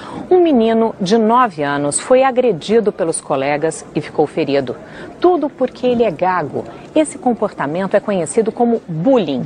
Um menino de 9 anos foi agredido pelos colegas e ficou ferido. Tudo porque ele é gago. Esse comportamento é conhecido como bullying.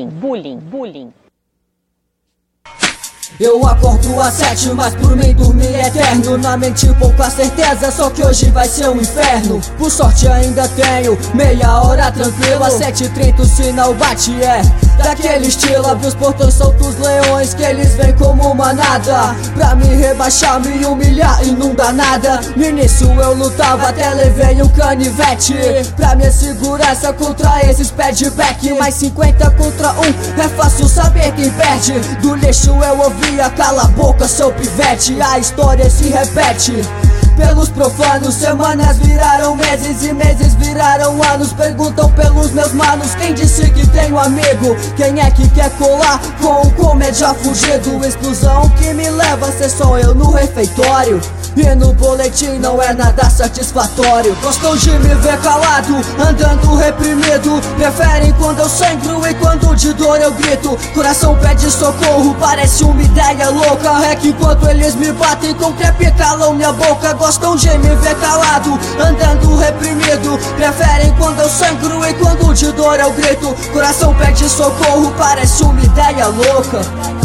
Eu acordo às 7, mas por mim dormir é eterno. Na mente pouca certeza, só que hoje vai ser um inferno. Por sorte ainda tenho meia hora tranquila. 7h30 o sinal bate, daquele estilo. Abre os portões, solta os leões, que eles vêm como manada pra me rebaixar, me humilhar e não dá nada. No início eu lutava, até levei um canivete pra minha segurança contra esses padback. Mais 50 contra 1, é fácil saber quem perde. Do lixo eu ouvia, cala a boca seu pivete. A história se repete pelos profanos. Semanas viraram meses e meses viraram anos. Perguntam pelos meus manos, quem disse que tenho amigo? Quem é que quer colar com um comédia fugido? Explosão que me leva a ser só eu no refeitório, e no boletim não é nada satisfatório. Gostam de me ver calado, andando reprimido. Preferem quando eu sangro e quando de dor eu grito. Coração pede socorro, parece uma ideia louca. É que enquanto eles me batem com crepe calam minha boca. Gostam de me ver calado, andando reprimido. Preferem quando eu sangro e quando de dor eu grito. Coração pede socorro, parece uma ideia louca.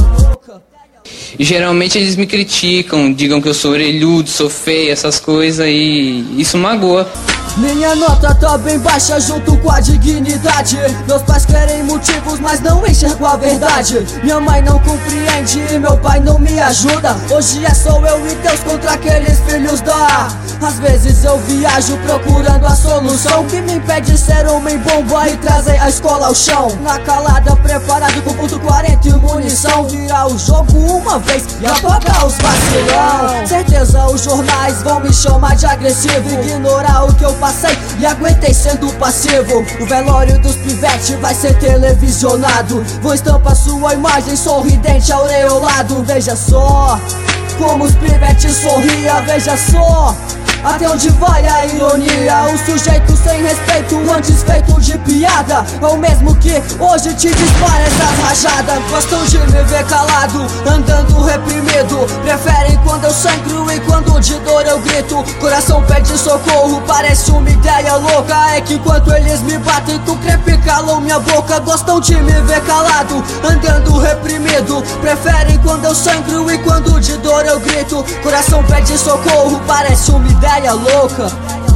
E geralmente eles me criticam, digam que eu sou orelhudo, sou feio, essas coisas, e isso magoa. Minha nota tá bem baixa junto com a dignidade. Meus pais querem motivos, mas não enxergo a verdade. Minha mãe não compreende e meu pai não me ajuda. Hoje é só eu e Deus contra aqueles filhos da... Às vezes eu viajo procurando a solução que me impede de ser homem bomba e trazer a escola ao chão. Na calada preparado com ponto 40 e munição. Virar o jogo uma vez e apagar os vacilão. Certeza os jornais vão me chamar de agressivo. Ignorar o que eu passei e aguentei sendo passivo. O velório dos pivetes vai ser televisionado. Vou estampar sua imagem sorridente aureolado. Veja só como os pivetes sorria, veja só até onde vai a ironia. O sujeito sem respeito, antes feito de piada, é o mesmo que hoje te dispara essas rajadas. Gostam de me ver calado, andando reprimido. Preferem quando eu sangro e quando de dor eu grito. Coração pede socorro, parece uma ideia louca. É que enquanto eles me batem com crepe calam minha boca. Gostam de me ver calado, andando reprimido. Preferem quando eu sangro e quando de dor eu grito. Coração pede socorro, parece uma ideia louca.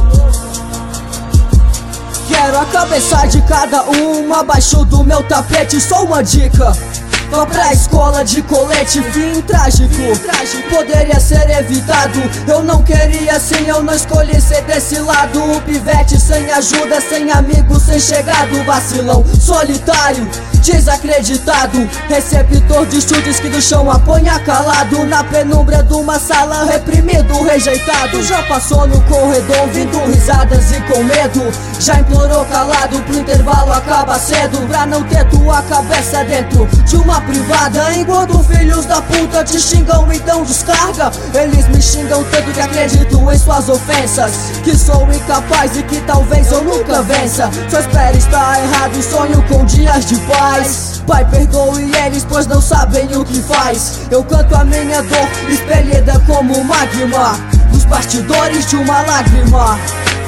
Quero a cabeça de cada um abaixo do meu tapete. Só uma dica: vá pra escola de colete, fim trágico. Poderia ser evitado, eu não queria assim, eu não escolhi ser desse lado. Um pivete sem ajuda, sem amigo, sem chegado. Vacilão, solitário, desacreditado. Receptor de chutes que do chão apanha calado. Na penumbra de uma sala, reprimido, rejeitado. Já passou no corredor ouvindo risadas e com medo. Já implorou calado pro intervalo acaba cedo. Pra não ter tua cabeça dentro de uma privada. Enquanto filhos da puta te xingam, então descarga. Eles me xingam tanto que acredito em suas ofensas, que sou incapaz e que talvez eu nunca vença. Só espero estar errado, sonho com dias de paz. Pai, perdoe eles, pois não sabem o que faz. Eu canto a minha dor, espelhada como magma nos bastidores de uma lágrima.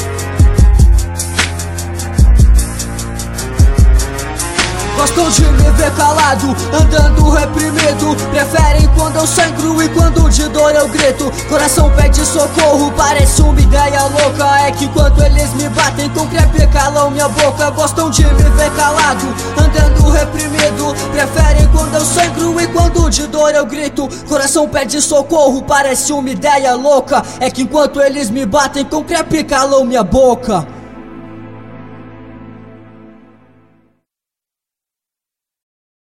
Gostam de me ver calado, andando reprimido. Preferem quando eu sangro e quando de dor eu grito. Coração pede socorro, parece uma ideia louca. É que enquanto eles me batem com crepe calam minha boca. Gostam de me ver calado, andando reprimido. Preferem quando eu sangro e quando de dor eu grito. Coração pede socorro, parece uma ideia louca. É que enquanto eles me batem com crepe calam minha boca.